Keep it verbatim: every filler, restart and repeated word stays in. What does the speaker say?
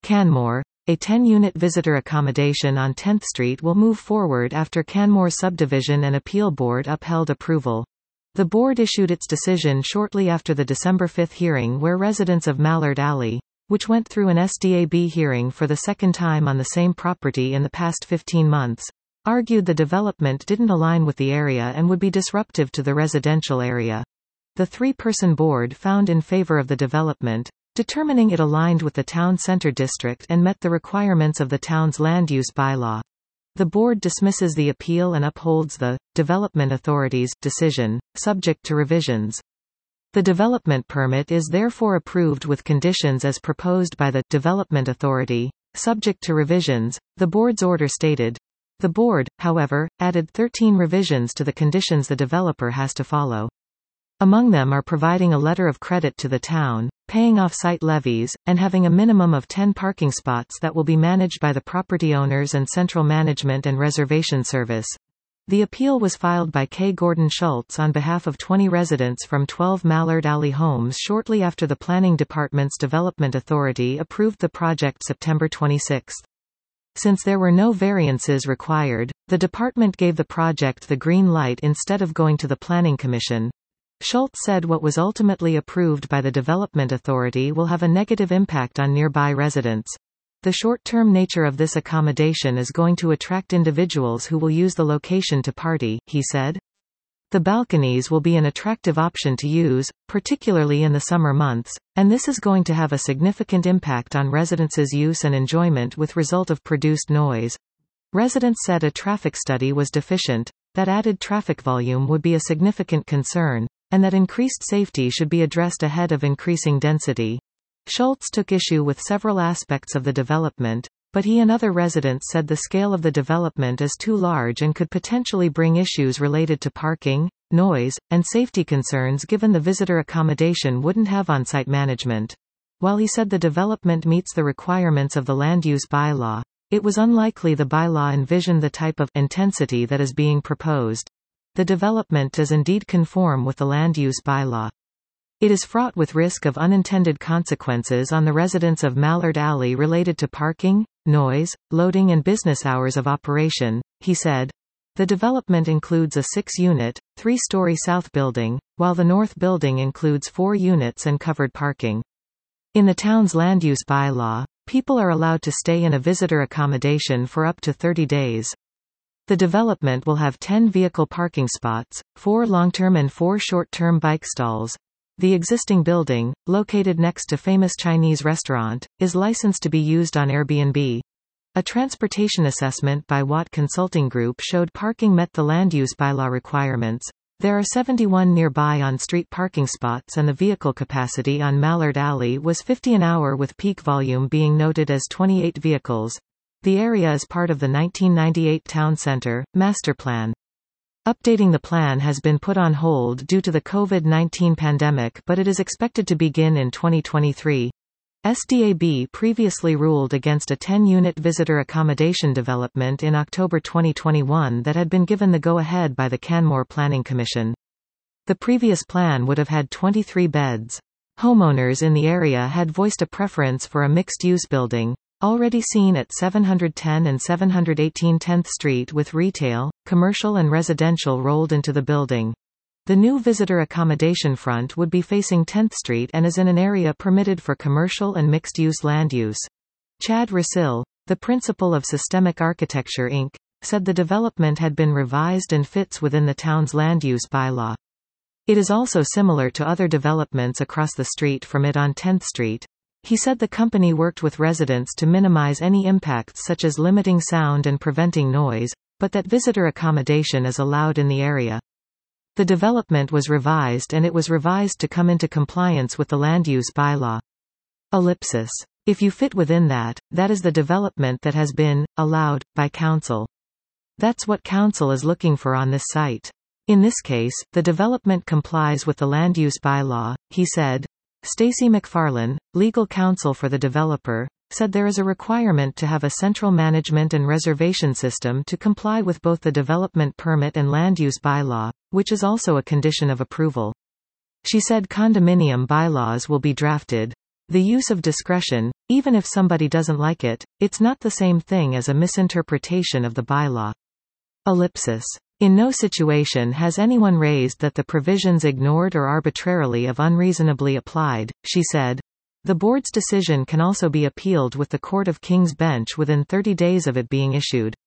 Canmore. A ten-unit visitor accommodation on tenth Street will move forward after Canmore Subdivision and Appeal Board upheld approval. The board issued its decision shortly after the December fifth hearing where residents of Mallard Alley, which went through an S D A B hearing for the second time on the same property in the past fifteen months, argued the development didn't align with the area and would be disruptive to the residential area. The three-person board found in favor of the development, determining it aligned with the town center district and met the requirements of the town's land use bylaw. The board dismisses the appeal and upholds the Development Authority's decision, subject to revisions. The development permit is therefore approved with conditions as proposed by the Development Authority, subject to revisions, the board's order stated. The board, however, added thirteen revisions to the conditions the developer has to follow. Among them are providing a letter of credit to the town, paying off site levies, and having a minimum of ten parking spots that will be managed by the property owners and Central Management and Reservation Service. The appeal was filed by K. Gordon Schultz on behalf of twenty residents from twelve Mallard Alley homes shortly after the Planning Department's Development Authority approved the project September twenty-sixth. Since there were no variances required, the department gave the project the green light instead of going to the Planning Commission. Schultz said what was ultimately approved by the Development Authority will have a negative impact on nearby residents. The short-term nature of this accommodation is going to attract individuals who will use the location to party, he said. The balconies will be an attractive option to use, particularly in the summer months, and this is going to have a significant impact on residents' use and enjoyment with result of produced noise. Residents said a traffic study was deficient, that added traffic volume would be a significant concern, and that increased safety should be addressed ahead of increasing density. Schultz took issue with several aspects of the development, but he and other residents said the scale of the development is too large and could potentially bring issues related to parking, noise, and safety concerns given the visitor accommodation wouldn't have on-site management. While he said the development meets the requirements of the land use bylaw, it was unlikely the bylaw envisioned the type of intensity that is being proposed. The development does indeed conform with the land use bylaw. It is fraught with risk of unintended consequences on the residents of Mallard Alley related to parking, noise, loading and business hours of operation, he said. The development includes a six-unit, three-story south building, while the north building includes four units and covered parking. In the town's land use bylaw, people are allowed to stay in a visitor accommodation for up to thirty days. The development will have ten vehicle parking spots, four long-term and four short-term bike stalls. The existing building, located next to famous Chinese restaurant, is licensed to be used on Airbnb. A transportation assessment by Watt Consulting Group showed parking met the land use bylaw requirements. There are seventy-one nearby on-street parking spots and the vehicle capacity on Mallard Alley was fifty an hour with peak volume being noted as twenty-eight vehicles. The area is part of the nineteen ninety-eight Town Center Master Plan. Updating the plan has been put on hold due to the COVID nineteen pandemic, but it is expected to begin in twenty twenty-three. S D A B previously ruled against a ten-unit visitor accommodation development in October twenty twenty-one that had been given the go-ahead by the Canmore Planning Commission. The previous plan would have had twenty-three beds. Homeowners in the area had voiced a preference for a mixed-use building, already seen at seven ten and seven eighteen tenth Street with retail, commercial and residential rolled into the building. The new visitor accommodation front would be facing tenth Street and is in an area permitted for commercial and mixed-use land use. Chad Rasil, the principal of Systemic Architecture Incorporated, said the development had been revised and fits within the town's land use bylaw. It is also similar to other developments across the street from it on tenth Street. He said the company worked with residents to minimize any impacts such as limiting sound and preventing noise, but that visitor accommodation is allowed in the area. The development was revised and it was revised to come into compliance with the land use bylaw. Ellipsis. If you fit within that, that is the development that has been allowed by council. That's what council is looking for on this site. In this case, the development complies with the land use bylaw, he said. Stacey McFarlane, legal counsel for the developer, said there is a requirement to have a central management and reservation system to comply with both the development permit and land use bylaw, which is also a condition of approval. She said condominium bylaws will be drafted. The use of discretion, even if somebody doesn't like it, it's not the same thing as a misinterpretation of the bylaw. Ellipsis. In no situation has anyone raised that the provisions ignored or arbitrarily of unreasonably applied, she said. The board's decision can also be appealed with the Court of King's Bench within thirty days of it being issued.